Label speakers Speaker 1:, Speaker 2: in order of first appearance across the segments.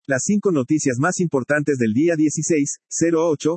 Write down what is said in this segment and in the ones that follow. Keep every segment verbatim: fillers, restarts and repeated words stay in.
Speaker 1: Las cinco noticias más importantes del día dieciséis cero ocho.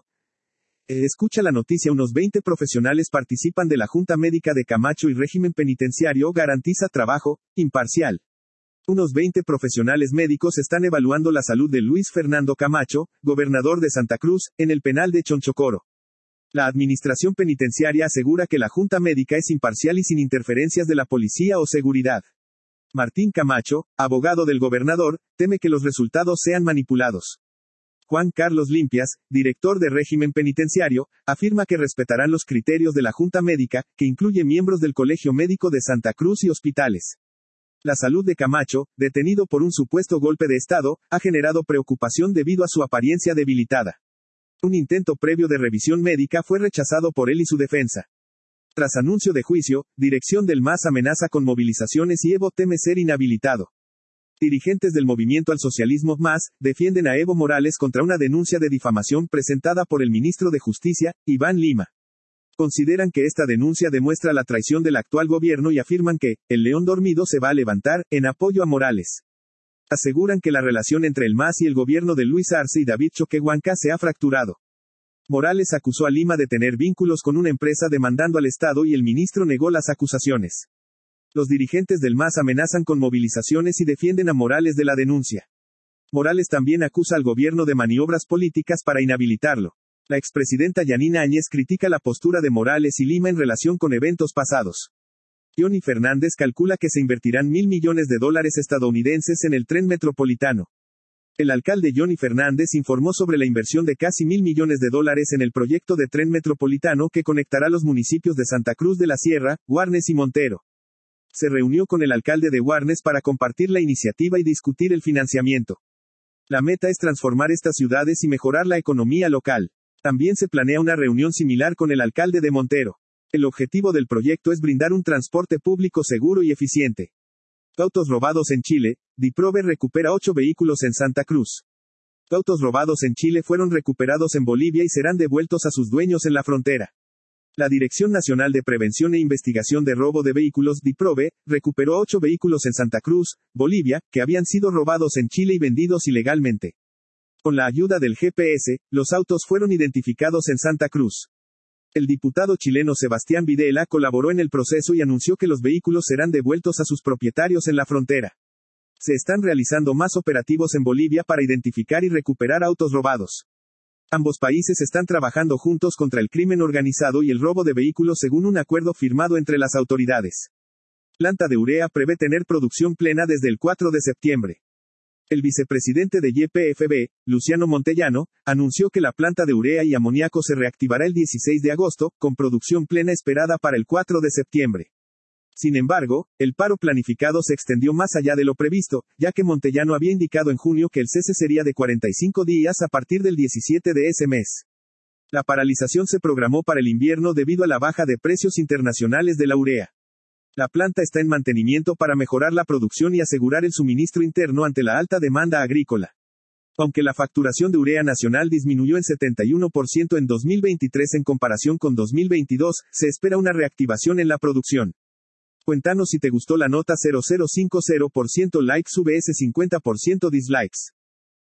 Speaker 1: Eh, escucha la noticia. Unos veinte profesionales participan de la Junta Médica de Camacho y régimen penitenciario garantiza trabajo imparcial. Unos veinte profesionales médicos están evaluando la salud de Luis Fernando Camacho, gobernador de Santa Cruz, en el penal de Chonchocoro. La administración penitenciaria asegura que la Junta Médica es imparcial y sin interferencias de la policía o seguridad. Martín Camacho, abogado del gobernador, teme que los resultados sean manipulados. Juan Carlos Limpias, director de régimen penitenciario, afirma que respetarán los criterios de la Junta Médica, que incluye miembros del Colegio Médico de Santa Cruz y hospitales. La salud de Camacho, detenido por un supuesto golpe de Estado, ha generado preocupación debido a su apariencia debilitada. Un intento previo de revisión médica fue rechazado por él y su defensa. Tras anuncio de juicio, dirección del M A S amenaza con movilizaciones y Evo teme ser inhabilitado. Dirigentes del Movimiento al Socialismo M A S, defienden a Evo Morales contra una denuncia de difamación presentada por el ministro de Justicia, Iván Lima. Consideran que esta denuncia demuestra la traición del actual gobierno y afirman que, el león dormido se va a levantar, en apoyo a Morales. Aseguran que la relación entre el M A S y el gobierno de Luis Arce y David Choquehuanca se ha fracturado. Morales acusó a Lima de tener vínculos con una empresa demandando al Estado y el ministro negó las acusaciones. Los dirigentes del M A S amenazan con movilizaciones y defienden a Morales de la denuncia. Morales también acusa al gobierno de maniobras políticas para inhabilitarlo. La expresidenta Yanina Áñez critica la postura de Morales y Lima en relación con eventos pasados. Johnny Fernández calcula que se invertirán mil millones de dólares estadounidenses en el tren metropolitano. El alcalde Johnny Fernández informó sobre la inversión de casi mil millones de dólares en el proyecto de tren metropolitano que conectará los municipios de Santa Cruz de la Sierra, Guarnes y Montero. Se reunió con el alcalde de Guarnes para compartir la iniciativa y discutir el financiamiento. La meta es transformar estas ciudades y mejorar la economía local. También se planea una reunión similar con el alcalde de Montero. El objetivo del proyecto es brindar un transporte público seguro y eficiente. Autos robados en Chile. DIPROVE recupera ocho vehículos en Santa Cruz. Autos robados en Chile fueron recuperados en Bolivia y serán devueltos a sus dueños en la frontera. La Dirección Nacional de Prevención e Investigación de Robo de Vehículos, DIPROVE, recuperó ocho vehículos en Santa Cruz, Bolivia, que habían sido robados en Chile y vendidos ilegalmente. Con la ayuda del G P S, los autos fueron identificados en Santa Cruz. El diputado chileno Sebastián Videla colaboró en el proceso y anunció que los vehículos serán devueltos a sus propietarios en la frontera. Se están realizando más operativos en Bolivia para identificar y recuperar autos robados. Ambos países están trabajando juntos contra el crimen organizado y el robo de vehículos según un acuerdo firmado entre las autoridades. Planta de urea prevé tener producción plena desde el cuatro de septiembre. El vicepresidente de Y P F B, Luciano Montellano, anunció que la planta de urea y amoníaco se reactivará el dieciséis de agosto, con producción plena esperada para el cuatro de septiembre. Sin embargo, el paro planificado se extendió más allá de lo previsto, ya que Montellano había indicado en junio que el cese sería de cuarenta y cinco días a partir del diecisiete de ese mes. La paralización se programó para el invierno debido a la baja de precios internacionales de la urea. La planta está en mantenimiento para mejorar la producción y asegurar el suministro interno ante la alta demanda agrícola. Aunque la facturación de urea nacional disminuyó en setenta y uno por ciento en dos mil veintitrés en comparación con dos mil veintidós, se espera una reactivación en la producción. Cuéntanos si te gustó la nota. Cero cero cinco cero por ciento likes, V S cincuenta por ciento dislikes.